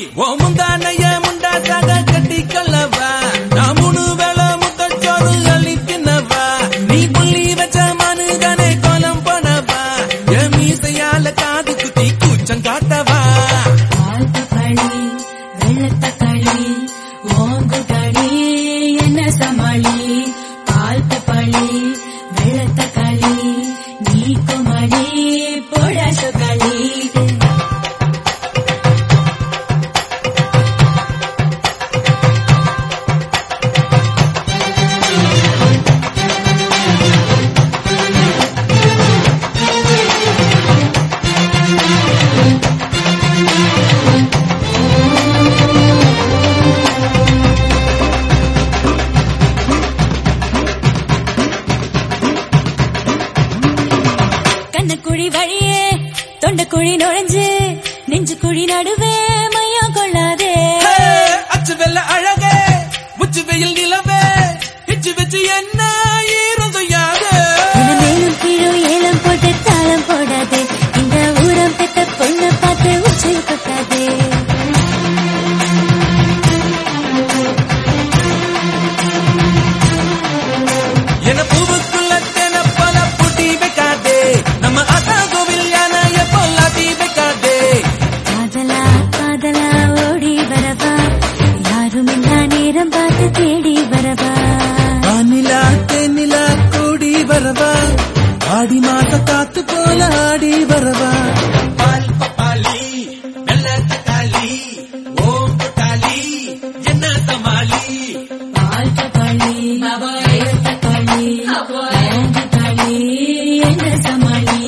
ஓ முந்தானைய முண்டாசாக கட்டி கொள்ளவா நான் 3 வேளை முட்டச்சோறு அள்ளி தின்னவா நீ புள்ளி வச்ச மனுதனை கோலம் போனவா என் மீசையால காது குத்தி கூச்சம் காட்டவா வெள்ளத்தக்காளி ஓங்குதடி என்ன சமாளி பால்தப்பாளி வெள்ளத்தக்காளி நீ குமடி போட சுகாளி குழி வழியே தொண்ட குழி நுழைஞ்சு நெஞ்சு குழி நடுவே மையா கொள்ளாதே அச்சு வெள்ள அழகே முச்சு வெயில் நிலவே இச்சு வச்சு என்ன ஈரதையாது மேலும் கீழும் ஏலம் போட்டு தாளம் போடாது இந்த ஊரம் பெத்த பொண்ணு பார்த்து உச்சி கொட்டாது என பூவுக்குள்ள தென பல பூட்டி வைக்காதே நம்ம அத்தா கோவில் யானைய பொல்லாட்டி வைக்காதே காதலா காதலா ஓடி வரவா யாரும் இல்லா நேரம் பார்த்து தேடி வரவா வானிலா தென்னிலா கூடி வரவா ஆடி மாச காத்து போல ஆடி வரவா பால் பப்பாளி வெள்ள தக்காளி ஓம் தக்காளி என்ன சமாளி பால் தக்காளி தக்காளி தக்காளி என்ன சமாளி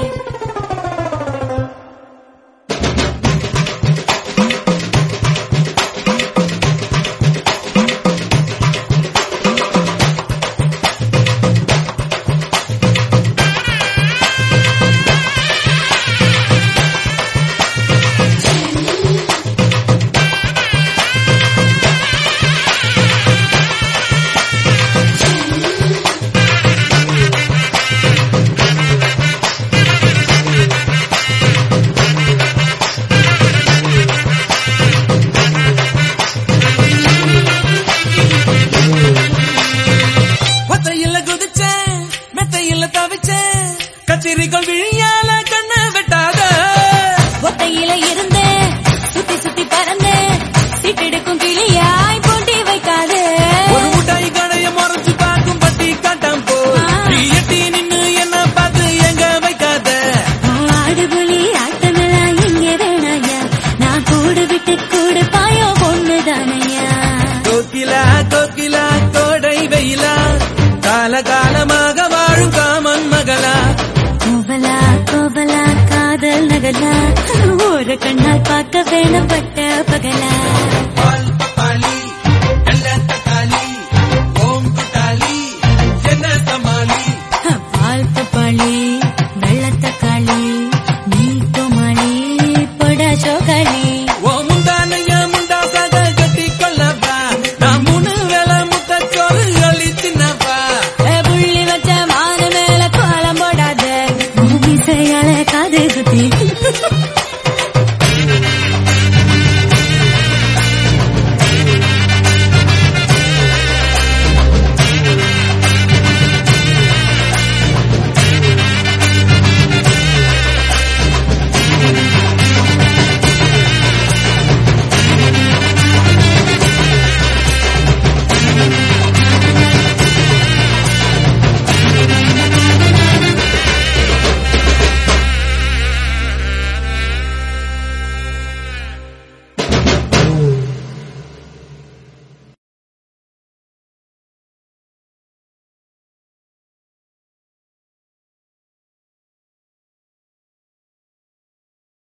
கத்திரிக்கோள் விழியால கண்ண வெட்டாத ஒத்தையில இருந்தே சுத்தி சுத்தி பறந்தே சீட்டெடுக்கும் கிளியாய் போட்டி வைக்காது ஒரு முட்டாய் கடைய முறைச்சு பார்க்கும் பட்டி காட்டாம் போ நீ எட்டி நின்னு என்ன பார்த்து எங்க வைக்காத ஆடுபுலி ஆட்டமெல்லாம் இங்கே வேணாயா நான் கூடு விட்டு கூடு பாயோ பொண்ணுதானையா கோகிலா கோகிலா கோடை வெயிலா காலகாலமாக வாழும் காமன் மகளா கோவலா கோவலா காதல் நகலா ஒரு கண்ணால் பார்க்க வேணும்